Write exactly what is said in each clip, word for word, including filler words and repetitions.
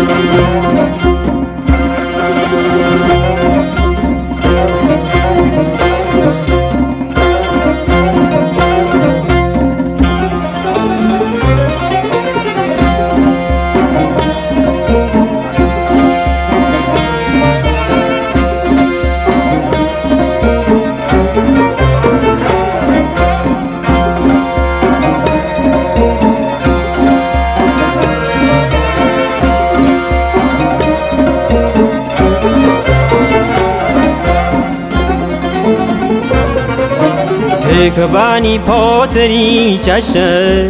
Ekbani poteri chashe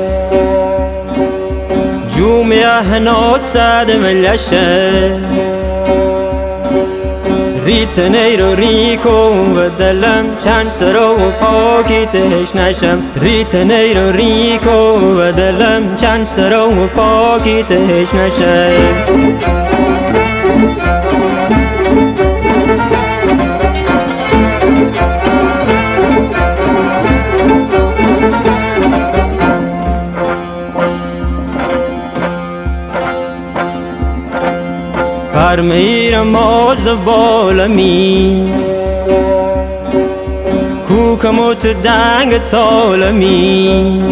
Jumya hano sad melashe Ritneiro riko vadalam chan saro pakitesh nasham Ritneiro riko vadalam chan saro pakitesh nasham Parmeira moz bolami Kukamut dang tolami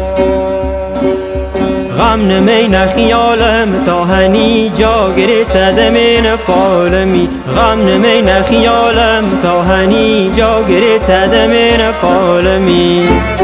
غم نمینا خیالم تا هنی جا گرفته دمین فالمی غم نمینا خیالم تا هنی جا گرفته دمین فالمی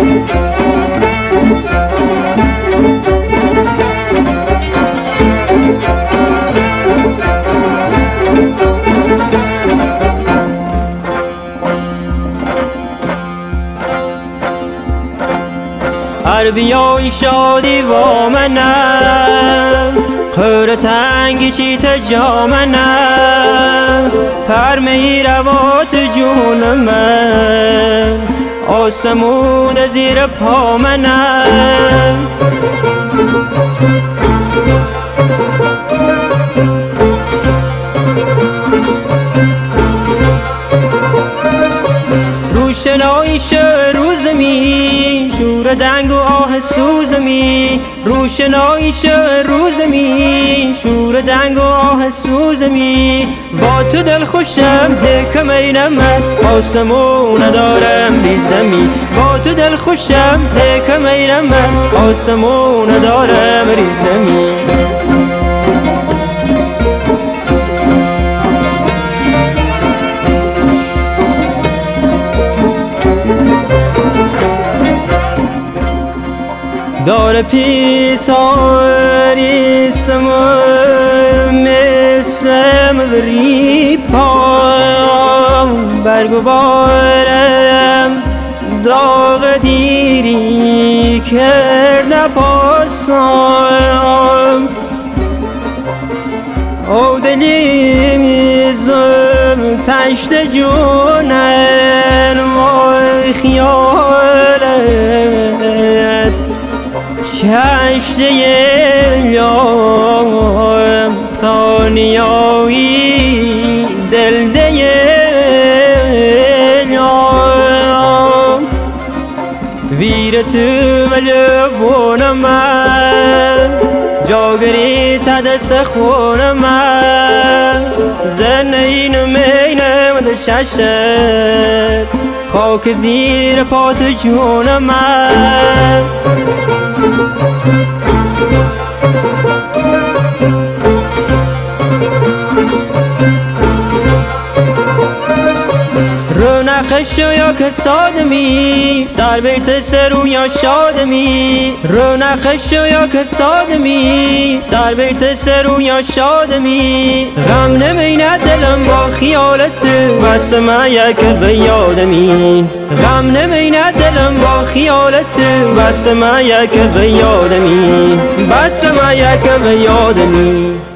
بیای شادی با منم خور تنگی چی تجا منم پر می روات جون من آسمون زیر پا منم روشنایی شد روزمی شور دنگ و آه سوزمی روشنایی شد روزمی شور دنگ و آه سوزمی با تو دل خوشم دکم اینم من آسمون دارم بی زمی با تو دل خوشم دکم اینم من آسمون دارم بی زمی دار پیتاری سمم سم بری پام برگو بارم داغ دیری کرد پاسام او دلی میزم تشت جونن وای خیالت کشته یلام تا نیایی دل ده یلام ویر تو ملبونم جاگری تا دست خونم زن اینو مینم ده چشت خاک زیر پات جونم رونقشو یا که سادمی سر بیت سرو یا شادمی رونقشو یا که سادمی سر بیت سرو یا شادمی غم نمینه دلم با خیالت بس ما یک به یادمی غم نمینه دلم با خیالت بس ما یک به یادمی بس ما یک به یادمی